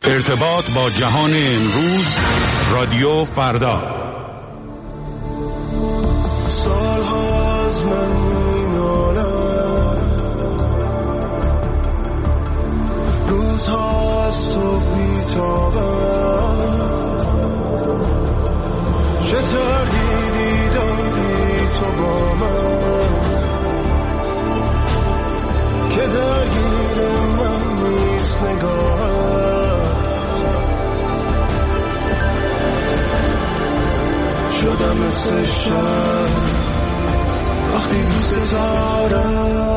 ارتباط با جهان امروز، رادیو فردا. سالها از من مینالم، روزها از تو بیتابم، چه تردیدی داری تو با من که درگیر من نیست نگاهت. شدم مثل شب وقتی بی ستاره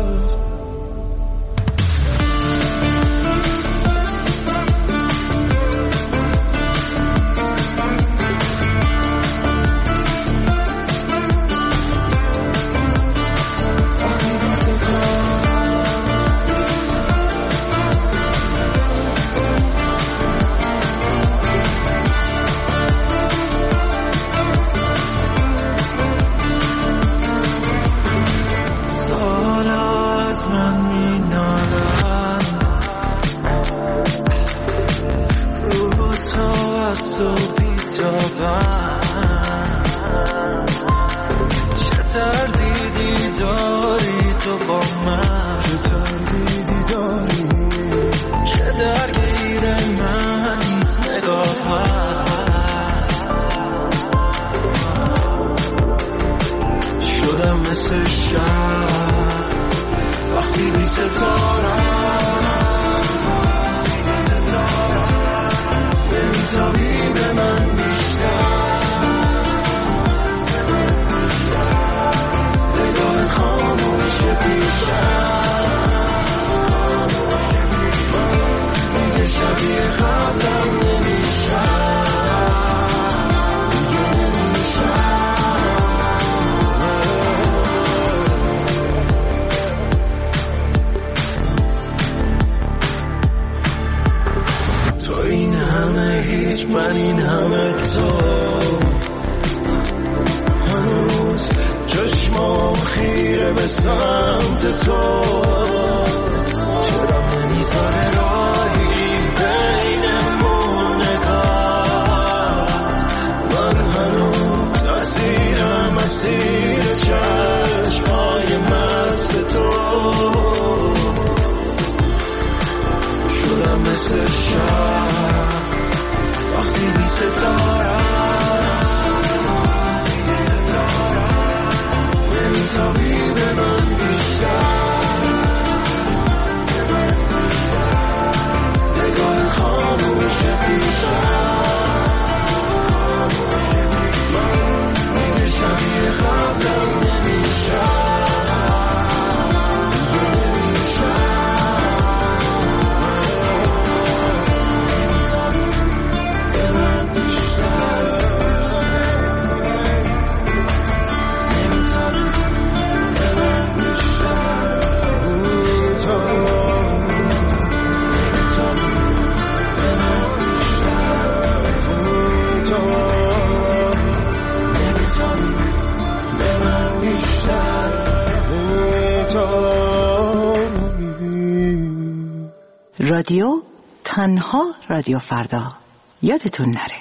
رادیو تنها رادیو فردا، یادتون نره.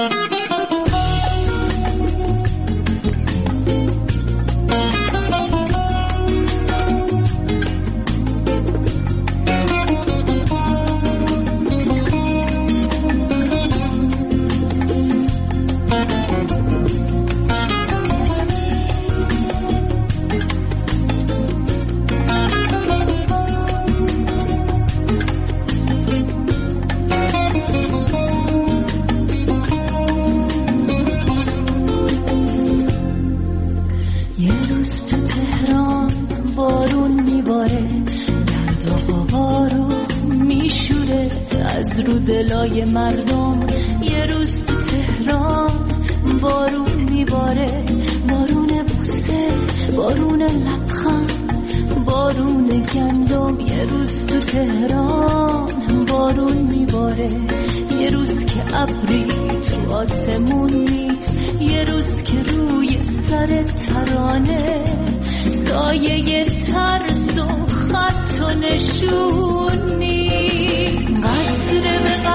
دلای مردم یه روز تو تهران بارون میباره، بارون بوسه، بارون لبخند، بارون گندم. یه روز تو تهران بارون میباره، یه روز که ابری تو آسمون نیست، یه روز که روی سر ترانه سایه ترس و خط و نشون نیست. قطره به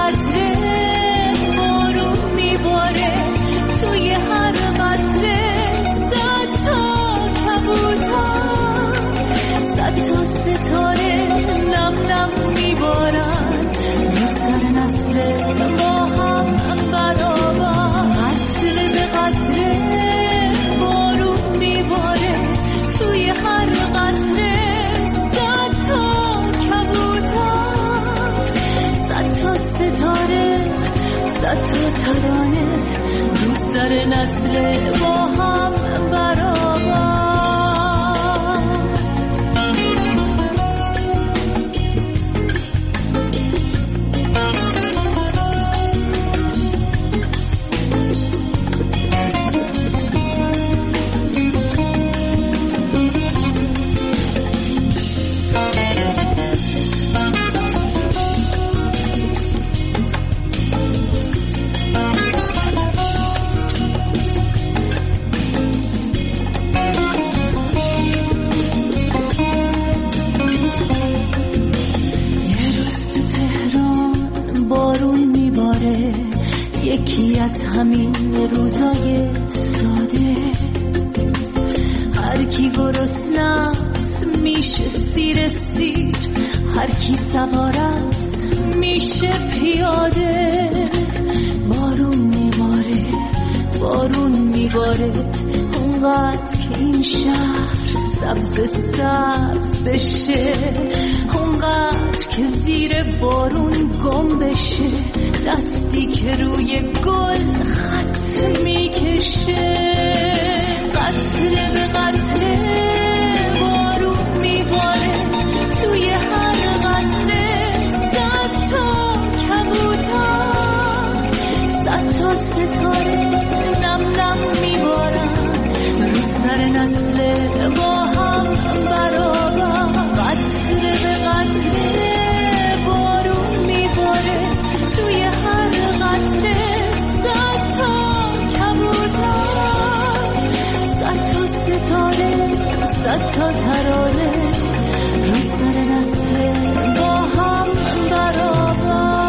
صد تا ترانه رو سر نسل با هم برابر. یکی از همین روزای ساده، هر کی گرسنه‌ست میشه سیر سیر، هر کی سوار است میشه پیاده. بارون میباره بارون میباره اونقدر که این شهر سبز سبز بشه، اونقدر که زیر بارون گم بشه، دستی که روی گل خط میکشه. قطره به قطره بارون میباره، توی هر قطره صد تا کبوتر، صد تا ستاره نم نم میبارن رو سر نسل با هم برابر. قطره به قطره بارون میباره، توی هر قطره صد تا کبوتر، صد تا ستاره، صد تا ترانه رو سر نسل با هم برابر.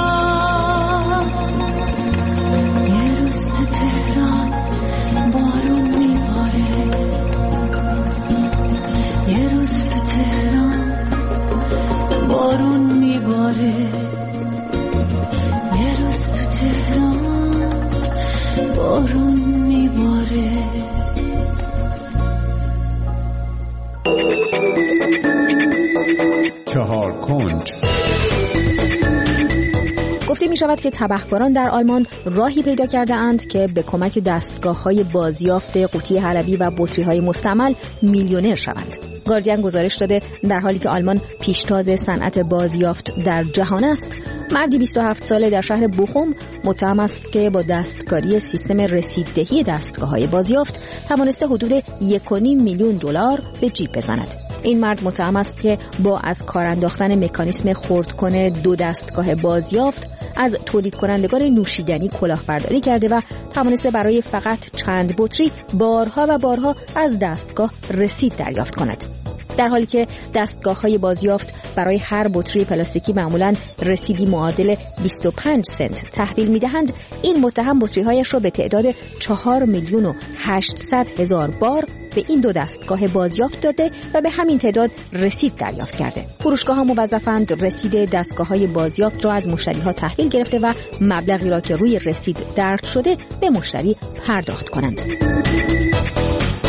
یه روز تو تهران بارون میباره، یه روز تو تهران بارون میباره، یه روز تو تهران بارون میباره. چهار کنج. گفته می شود که تبهکاران در آلمان راهی پیدا کرده اند که به کمک دستگاه‌های بازیافت قوطی حلبی و بطری‌های مستعمل میلیونر شوند. گاردین گزارش داده در حالی که آلمان پیشتاز صنعت بازیافت در جهان است، مردی 27 ساله در شهر بوخوم متهم است که با دستکاری سیستم رسیددهی دستگاه‌های بازیافت توانسته حدود 1.5 میلیون دلار به جیب بزند. این مرد متهم است که با از کار انداختن مکانیسم خردکن 2 دستگاه بازیافت از تولید کنندگان نوشیدنی کلاهبرداری کرده و توانسته برای فقط چند بطری بارها و بارها از دستگاه رسید دریافت کند. در حالی که دستگاه‌های بازیافت برای هر بطری پلاستیکی معمولاً رسیدی معادل 25 سنت تحویل می‌دهند، این متهم بطری‌هایش را به تعداد 4,800,000 بار به این 2 دستگاه بازیافت داده و به همین تعداد رسید دریافت کرده. فروشگاه‌ها موظفند رسید دستگاه‌های بازیافت را از مشتری‌ها تحویل گرفته و مبلغی را که روی رسید درج شده به مشتری پرداخت کنند.